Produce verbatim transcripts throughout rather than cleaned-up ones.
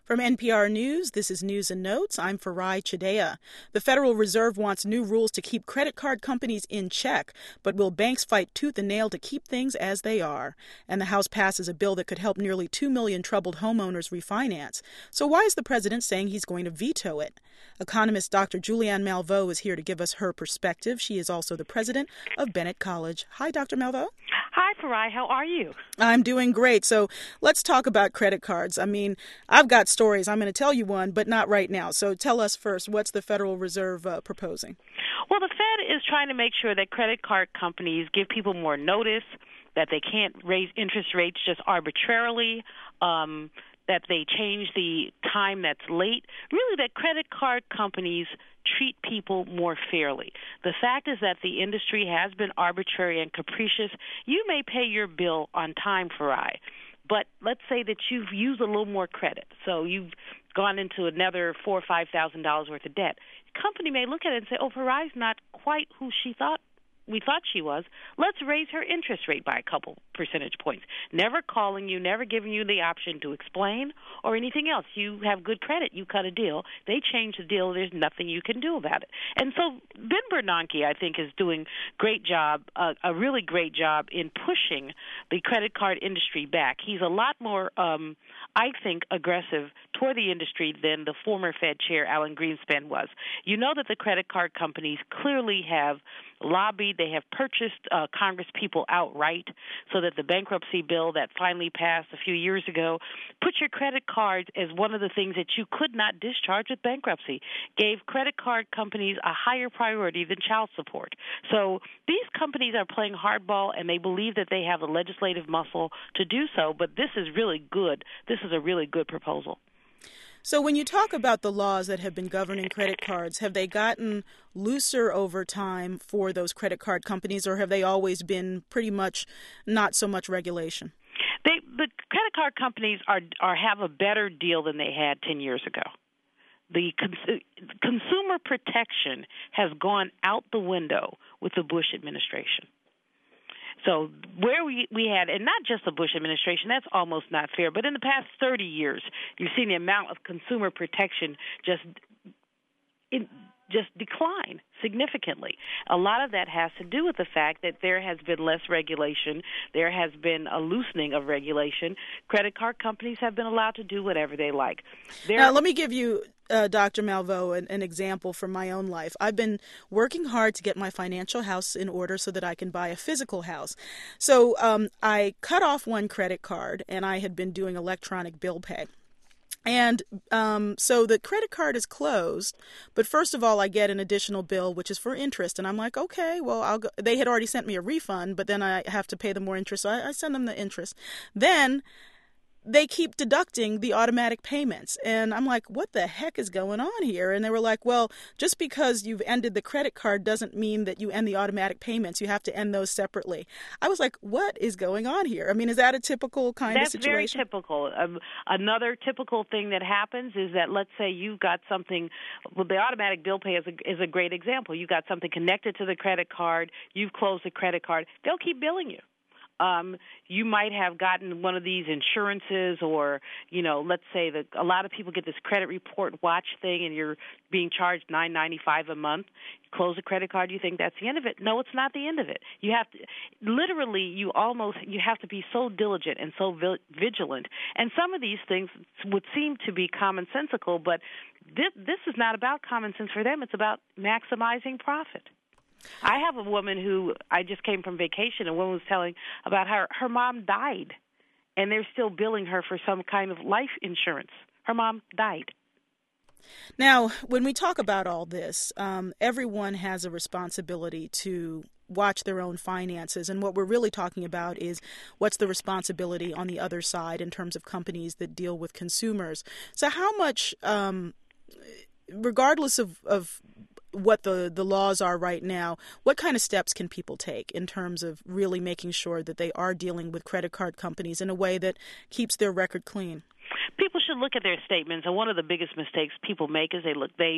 From N P R News, this is News and Notes. I'm Farai Chideya. The Federal Reserve wants new rules to keep credit card companies in check, but will banks fight tooth and nail to keep things as they are? And the House passes a bill that could help nearly two million troubled homeowners refinance. So why is the president saying he's going to veto it? Economist Doctor Julianne Malveaux is here to give us her perspective. She is also the president of Bennett College. Hi, Doctor Malveaux. Hi, Farai. How are you? I'm doing great. So let's talk about credit cards. I mean, I've got stories. I'm going to tell you one, but not right now. So tell us first, what's the Federal Reserve uh, proposing? Well, the Fed is trying to make sure that credit card companies give people more notice, that they can't raise interest rates just arbitrarily, um, that they change the time that's late, really that credit card companies treat people more fairly. The fact is that the industry has been arbitrary and capricious. You may pay your bill on time, Farai, but let's say that you've used a little more credit, so you've gone into another four or five thousand dollars worth of debt. The company may look at it and say, "Oh, Farai's not quite who she thought we thought she was. Let's raise her interest rate by a couple percentage points." Never calling you, never giving you the option to explain or anything else. You have good credit. You cut a deal. They change the deal. There's nothing you can do about it. And so Ben Bernanke, I think, is doing great job, uh, a really great job in pushing the credit card industry back. He's a lot more, um, I think, aggressive toward the industry than the former Fed chair, Alan Greenspan, was. You know that the credit card companies clearly have lobbied. They have purchased uh, Congress people outright so that the bankruptcy bill that finally passed a few years ago put your credit cards as one of the things that you could not discharge with bankruptcy, gave credit card companies a higher priority than child support. So these companies are playing hardball, and they believe that they have the legislative muscle to do so, but this is really good. This is a really good proposal. So when you talk about the laws that have been governing credit cards, have they gotten looser over time for those credit card companies, or have they always been pretty much not so much regulation? They, the credit card companies are, are have a better deal than they had ten years ago. The cons- consumer protection has gone out the window with the Bush administration. So where we, we had, and not just the Bush administration, that's almost not fair, but in the past thirty years, you've seen the amount of consumer protection just in, just decline significantly. A lot of that has to do with the fact that there has been less regulation. There has been a loosening of regulation. Credit card companies have been allowed to do whatever they like. There now, let me give you, uh, Doctor Malveaux, an, an example from my own life. I've been working hard to get my financial house in order so that I can buy a physical house. So um, I cut off one credit card, and I had been doing electronic bill pay. And um, so the credit card is closed, but first of all, I get an additional bill, which is for interest. And I'm like, okay, well, I'll go. They had already sent me a refund, but then I have to pay them more interest. So I, I send them the interest. Then they keep deducting the automatic payments. And I'm like, what the heck is going on here? And they were like, well, just because you've ended the credit card doesn't mean that you end the automatic payments. You have to end those separately. I was like, what is going on here? I mean, is that a typical kind That's of situation? That's very typical. Um, another typical thing that happens is that, let's say you've got something, well, the automatic bill pay is a, is a great example. You've got something connected to the credit card. You've closed the credit card. They'll keep billing you. Um, you might have gotten one of these insurances, or, you know, let's say that a lot of people get this credit report watch thing, and you're being charged nine ninety-five a month. You close the credit card, you think that's the end of it. No, it's not the end of it. You have to, literally, you almost, you have to be so diligent and so vigilant. And some of these things would seem to be commonsensical, but this, this is not about common sense for them. It's about maximizing profit. I have a woman who, I just came from vacation, and a woman was telling about her, her mom died, and they're still billing her for some kind of life insurance. Her mom died. Now, when we talk about all this, um, everyone has a responsibility to watch their own finances. And what we're really talking about is what's the responsibility on the other side in terms of companies that deal with consumers. So how much, um, regardless of, of what the, the laws are right now, what kind of steps can people take in terms of really making sure that they are dealing with credit card companies in a way that keeps their record clean? People should look at their statements, and one of the biggest mistakes people make is they look they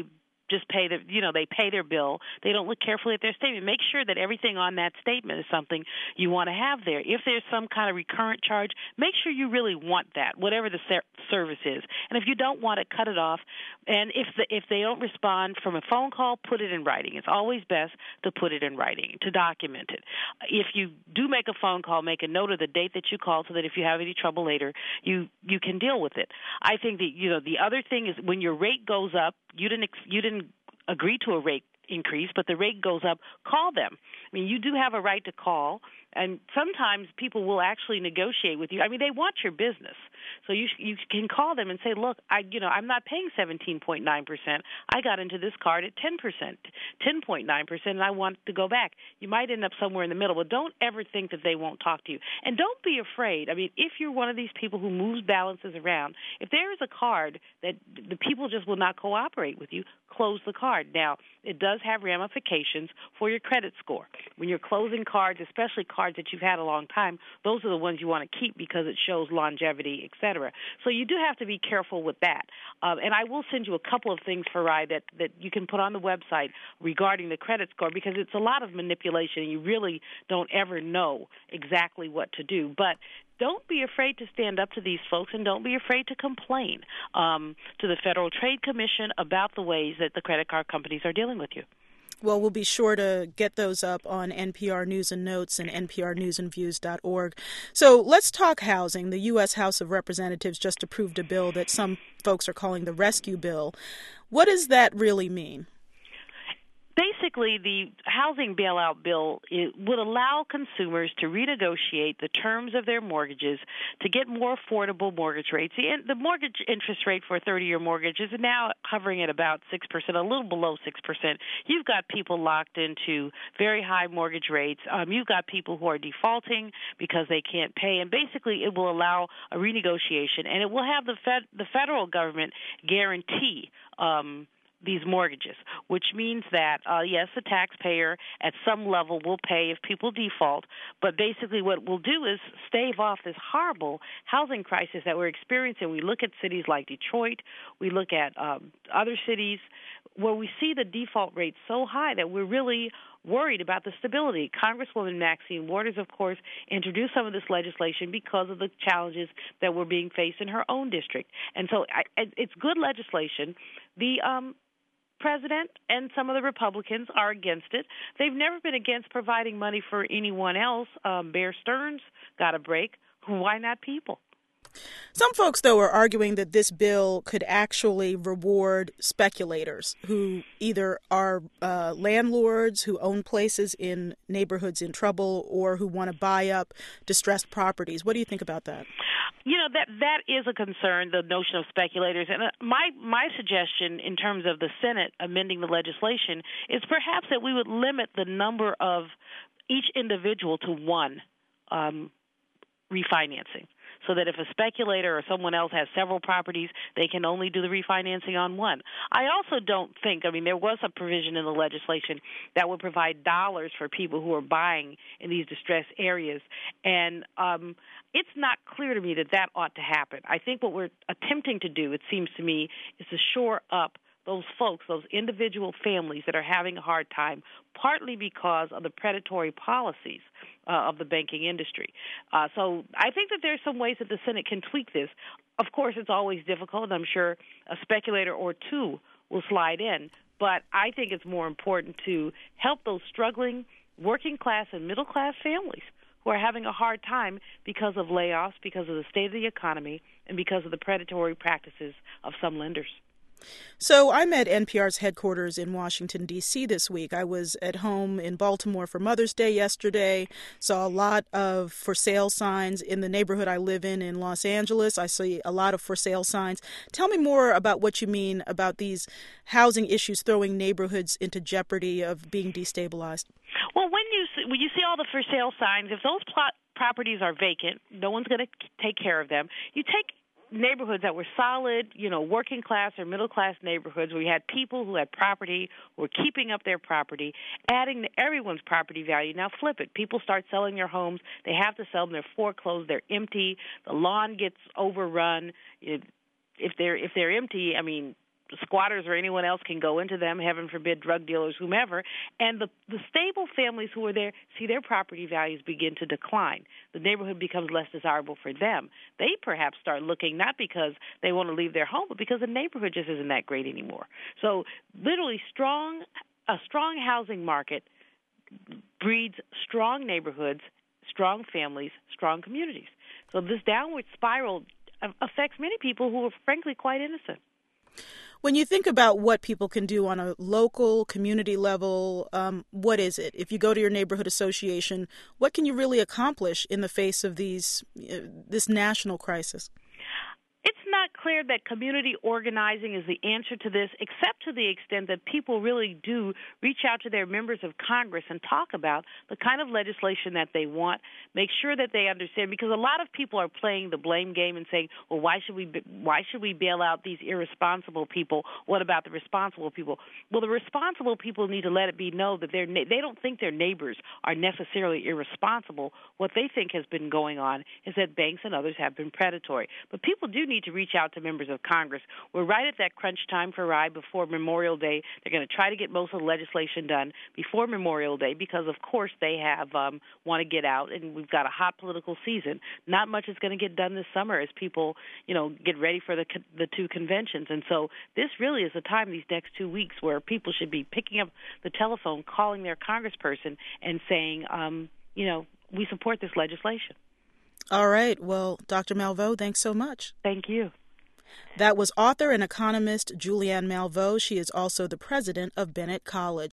just pay the, you know, they pay their bill. They don't look carefully at their statement. Make sure that everything on that statement is something you want to have there. If there's some kind of recurrent charge, make sure you really want that, whatever the ser- service is. And if you don't want it, cut it off. And if the, if they don't respond from a phone call, put it in writing. It's always best to put it in writing, to document it. If you do make a phone call, make a note of the date that you called so that if you have any trouble later, you, you can deal with it. I think that, you know, the other thing is when your rate goes up, you didn't you didn't agree to a rate increase, but the rate goes up, call them. I mean, you do have a right to call, and sometimes people will actually negotiate with you. I mean, they want your business. So you you can call them and say, look, I you know, I'm not paying seventeen point nine percent. I got into this card at ten percent, ten point nine percent, and I want to go back. You might end up somewhere in the middle, but don't ever think that they won't talk to you. And don't be afraid. I mean, if you're one of these people who moves balances around, if there is a card that the people just will not cooperate with you, close the card. Now, it does have ramifications for your credit score. When you're closing cards, especially cards that you've had a long time, those are the ones you want to keep because it shows longevity, et cetera. So you do have to be careful with that. Um, and I will send you a couple of things, Farai, that, that you can put on the website regarding the credit score because it's a lot of manipulation and you really don't ever know exactly what to do. But don't be afraid to stand up to these folks and don't be afraid to complain um, to the Federal Trade Commission about the ways that the credit card companies are dealing with you. Well, we'll be sure to get those up on N P R News and Notes and N P R news and views dot org. So let's talk housing. The U S House of Representatives just approved a bill that some folks are calling the rescue bill. What does that really mean? Basically, the housing bailout bill it would allow consumers to renegotiate the terms of their mortgages to get more affordable mortgage rates. The, the mortgage interest rate for a thirty-year mortgage is now hovering at about six percent, a little below six percent. You've got people locked into very high mortgage rates. Um, you've got people who are defaulting because they can't pay, and basically it will allow a renegotiation, and it will have the fed, the federal government guarantee um these mortgages, which means that, uh, yes, the taxpayer at some level will pay if people default, but basically what we'll do is stave off this horrible housing crisis that we're experiencing. We look at cities like Detroit, we look at um, other cities where we see the default rate so high that we're really worried about the stability. Congresswoman Maxine Waters, of course, introduced some of this legislation because of the challenges that were being faced in her own district. And so I, it's good legislation. The um, president and some of the Republicans are against it. They've never been against providing money for anyone else. Um, Bear Stearns got a break. Why not people? Some folks, though, are arguing that this bill could actually reward speculators who either are uh, landlords who own places in neighborhoods in trouble or who want to buy up distressed properties. What do you think about that? You know, that that is a concern, the notion of speculators. And uh, my my suggestion in terms of the Senate amending the legislation is perhaps that we would limit the number of each individual to one um, refinancing, so that if a speculator or someone else has several properties, they can only do the refinancing on one. I also don't think, I mean, there was a provision in the legislation that would provide dollars for people who are buying in these distressed areas, and um, it's not clear to me that that ought to happen. I think what we're attempting to do, it seems to me, is to shore up those folks, those individual families that are having a hard time, partly because of the predatory policies uh, of the banking industry. Uh, so I think that there's some ways that the Senate can tweak this. Of course, it's always difficult, and I'm sure a speculator or two will slide in, but I think it's more important to help those struggling working-class and middle-class families who are having a hard time because of layoffs, because of the state of the economy, and because of the predatory practices of some lenders. So I'm at N P R's headquarters in Washington, D C this week. I was at home in Baltimore for Mother's Day yesterday, saw a lot of for sale signs in the neighborhood I live in in Los Angeles. I see a lot of for sale signs. Tell me more about what you mean about these housing issues throwing neighborhoods into jeopardy of being destabilized. Well, when you see, when you see all the for sale signs, if those plot properties are vacant, no one's going to take care of them. You take neighborhoods that were solid, you know, working class or middle class neighborhoods where you had people who had property, were keeping up their property, adding to everyone's property value. Now flip it. People start selling their homes. They have to sell them. They're foreclosed. They're empty. The lawn gets overrun. If, if they're if they're empty, I mean, squatters or anyone else can go into them, heaven forbid drug dealers, whomever, and the, the stable families who are there see their property values begin to decline. The neighborhood becomes less desirable for them. They perhaps start looking not because they want to leave their home, but because the neighborhood just isn't that great anymore. So literally strong, a strong housing market breeds strong neighborhoods, strong families, strong communities. So this downward spiral affects many people who are frankly quite innocent. When you think about what people can do on a local community level, um, what is it? If you go to your neighborhood association, what can you really accomplish in the face of these uh, this national crisis? It's not clear that community organizing is the answer to this, except to the extent that people really do reach out to their members of Congress and talk about the kind of legislation that they want, make sure that they understand, because a lot of people are playing the blame game and saying, well, why should we why should we bail out these irresponsible people? What about the responsible people? Well, the responsible people need to let it be known that they're, they don't think their neighbors are necessarily irresponsible. What they think has been going on is that banks and others have been predatory. But people do need to reach out to members of Congress. We're right at that crunch time for R I before Memorial Day. They're going to try to get most of the legislation done before Memorial Day because, of course, they have um, want to get out, and we've got a hot political season. Not much is going to get done this summer as people, you know, get ready for the the two conventions. And so this really is the time, these next two weeks, where people should be picking up the telephone, calling their congressperson, and saying, um, you know, we support this legislation. All right. Well, Doctor Malveaux, thanks so much. Thank you. That was author and economist Julianne Malveaux. She is also the president of Bennett College.